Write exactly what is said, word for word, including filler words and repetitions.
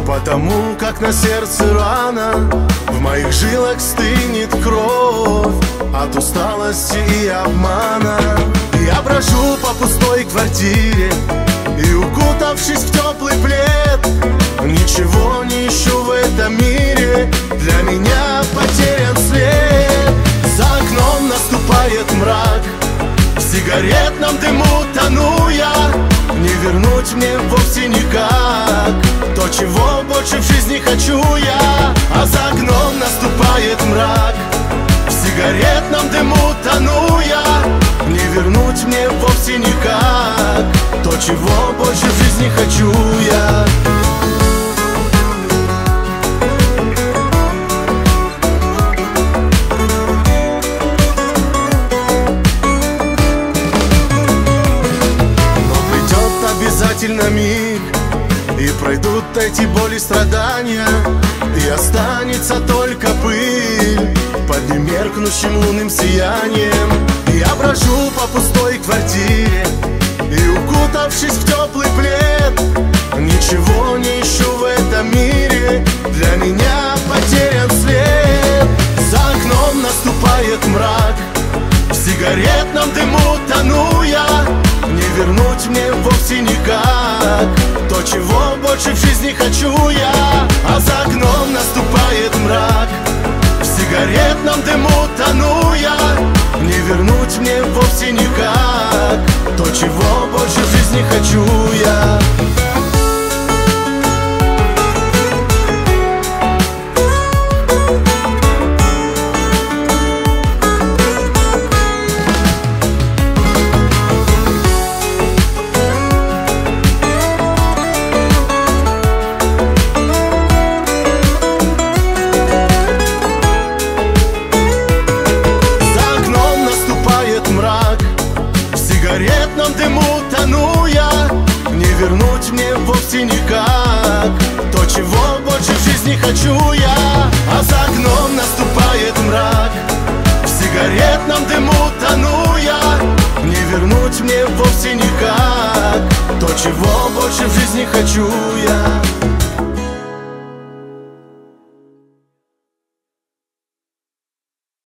Потому как на сердце рана, в моих жилах стынет кровь от усталости и обмана. Я брожу по пустой квартире и, укутавшись в теплый плед, ничего не ищу в этом мире, для меня потерян след. За окном наступает мрак, в сигаретном дыму тону я. Не вернуть мне вовсе никак то, чего больше в жизни хочу я. А за окном наступает мрак, в сигаретном дыму тону я. Не вернуть мне вовсе никак то, чего больше в жизни хочу я. Обязательно миг, и пройдут эти боли, страдания, и останется только пыль под немеркнущим лунным сиянием. Я брожу по пустой квартире и, укутавшись в теплый плед, ничего не ищу в этом мире, для меня потерян след. За окном наступает мрак, в сигаретном дыму тону я. Не вернуть мне вовсе никак то, чего больше в жизни хочу я. А за окном наступает мрак, в сигаретном дыму тону я. Не вернуть мне вовсе никак то, чего больше в жизни хочу я. В сигаретном дыму тону я. Не вернуть мне вовсе никак то, чего больше в жизни хочу я. А за окном наступает мрак, в сигаретном дыму тону я. Не вернуть мне вовсе никак то, чего больше в жизни хочу я.